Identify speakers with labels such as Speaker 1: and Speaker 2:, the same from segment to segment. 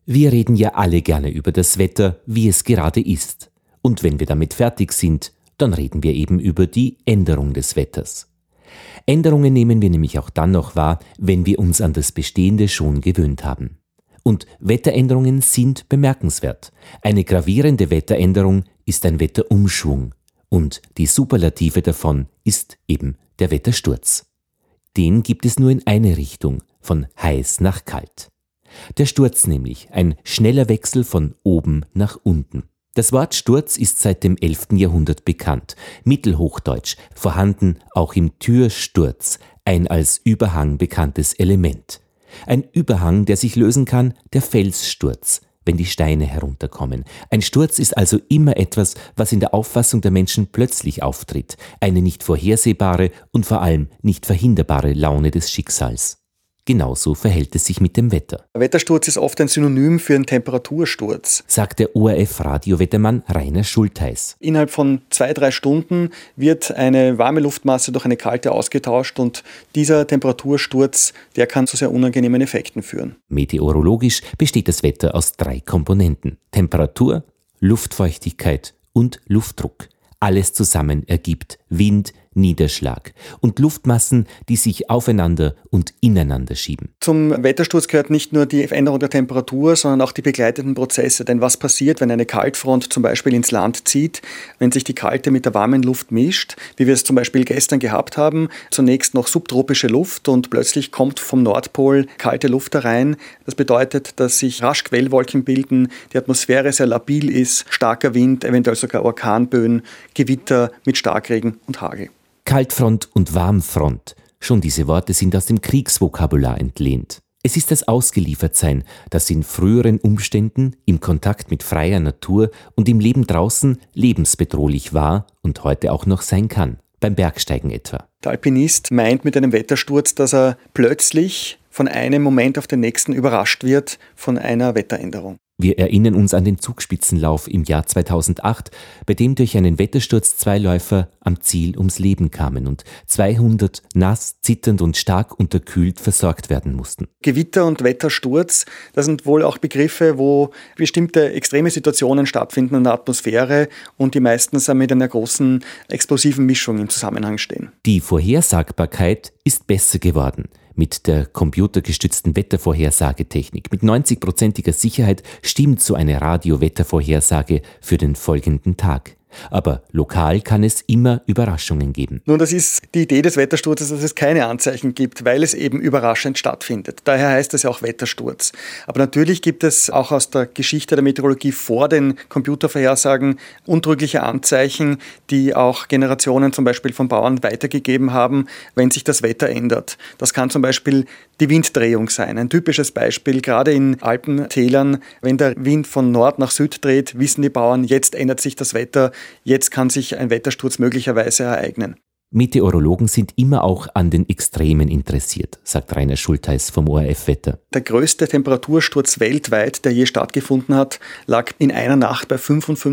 Speaker 1: Wir reden ja alle gerne über das Wetter, wie es gerade ist. Und wenn wir damit fertig sind, dann reden wir eben über die Änderung des Wetters. Änderungen nehmen wir nämlich auch dann noch wahr, wenn wir uns an das Bestehende schon gewöhnt haben. Und Wetteränderungen sind bemerkenswert. Eine gravierende Wetteränderung ist ein Wetterumschwung. Und die Superlative davon ist eben der Wettersturz. Den gibt es nur in eine Richtung, von heiß nach kalt. Der Sturz nämlich, ein schneller Wechsel von oben nach unten. Das Wort Sturz ist seit dem 11. Jahrhundert bekannt, mittelhochdeutsch, vorhanden auch im Türsturz, ein als Überhang bekanntes Element. Ein Überhang, der sich lösen kann, der Felssturz, wenn die Steine herunterkommen. Ein Sturz ist also immer etwas, was in der Auffassung der Menschen plötzlich auftritt, eine nicht vorhersehbare und vor allem nicht verhinderbare Laune des Schicksals. Genauso verhält es sich mit dem Wetter.
Speaker 2: Ein Wettersturz ist oft ein Synonym für einen Temperatursturz,
Speaker 1: sagt der ORF-Radiowettermann Rainer Schultheis.
Speaker 2: Innerhalb von 2-3 Stunden wird eine warme Luftmasse durch eine kalte ausgetauscht und dieser Temperatursturz, der kann zu sehr unangenehmen Effekten führen.
Speaker 1: Meteorologisch besteht das Wetter aus 3 Komponenten: Temperatur, Luftfeuchtigkeit und Luftdruck. Alles zusammen ergibt Wind, Niederschlag und Luftmassen, die sich aufeinander und ineinander schieben.
Speaker 2: Zum Wettersturz gehört nicht nur die Veränderung der Temperatur, sondern auch die begleitenden Prozesse. Denn was passiert, wenn eine Kaltfront zum Beispiel ins Land zieht, wenn sich die kalte mit der warmen Luft mischt, wie wir es zum Beispiel gestern gehabt haben, zunächst noch subtropische Luft und plötzlich kommt vom Nordpol kalte Luft herein. Das bedeutet, dass sich rasch Quellwolken bilden, die Atmosphäre sehr labil ist, starker Wind, eventuell sogar Orkanböen, Gewitter mit Starkregen und Hagel.
Speaker 1: Kaltfront und Warmfront, schon diese Worte sind aus dem Kriegsvokabular entlehnt. Es ist das Ausgeliefertsein, das in früheren Umständen, im Kontakt mit freier Natur und im Leben draußen lebensbedrohlich war und heute auch noch sein kann, beim Bergsteigen etwa.
Speaker 2: Der Alpinist meint mit einem Wettersturz, dass er plötzlich von einem Moment auf den nächsten überrascht wird von einer Wetteränderung.
Speaker 1: Wir erinnern uns an den Zugspitzenlauf im Jahr 2008, bei dem durch einen Wettersturz 2 Läufer am Ziel ums Leben kamen und 200 nass, zitternd und stark unterkühlt versorgt werden mussten.
Speaker 2: Gewitter und Wettersturz, das sind wohl auch Begriffe, wo bestimmte extreme Situationen stattfinden in der Atmosphäre und die meistens mit einer großen explosiven Mischung im Zusammenhang stehen.
Speaker 1: Die Vorhersagbarkeit ist besser geworden. Mit der computergestützten Wettervorhersagetechnik. Mit 90%iger Sicherheit stimmt so eine Radio-Wettervorhersage für den folgenden Tag. Aber lokal kann es immer Überraschungen geben.
Speaker 2: Nun, das ist die Idee des Wettersturzes, dass es keine Anzeichen gibt, weil es eben überraschend stattfindet. Daher heißt es ja auch Wettersturz. Aber natürlich gibt es auch aus der Geschichte der Meteorologie vor den Computervorhersagen untrügliche Anzeichen, die auch Generationen zum Beispiel von Bauern weitergegeben haben, wenn sich das Wetter ändert. Das kann zum Beispiel die Winddrehung sein. Ein typisches Beispiel, gerade in Alpentälern, wenn der Wind von Nord nach Süd dreht, wissen die Bauern, jetzt ändert sich das Wetter. Jetzt kann sich ein Wettersturz möglicherweise ereignen.
Speaker 1: Meteorologen sind immer auch an den Extremen interessiert, sagt Rainer Schultheis vom ORF-Wetter.
Speaker 2: Der größte Temperatursturz weltweit, der je stattgefunden hat, lag in einer Nacht bei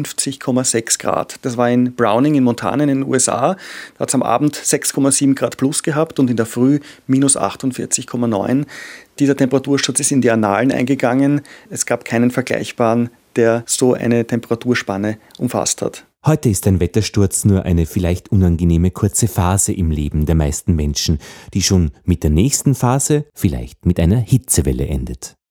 Speaker 2: 55,6 Grad. Das war in Browning in Montana in den USA. Da hat es am Abend 6,7 Grad plus gehabt und in der Früh minus 48,9. Dieser Temperatursturz ist in die Annalen eingegangen. Es gab keinen vergleichbaren, der so eine Temperaturspanne umfasst hat.
Speaker 1: Heute ist ein Wettersturz nur eine vielleicht unangenehme kurze Phase im Leben der meisten Menschen, die schon mit der nächsten Phase vielleicht mit einer Hitzewelle endet.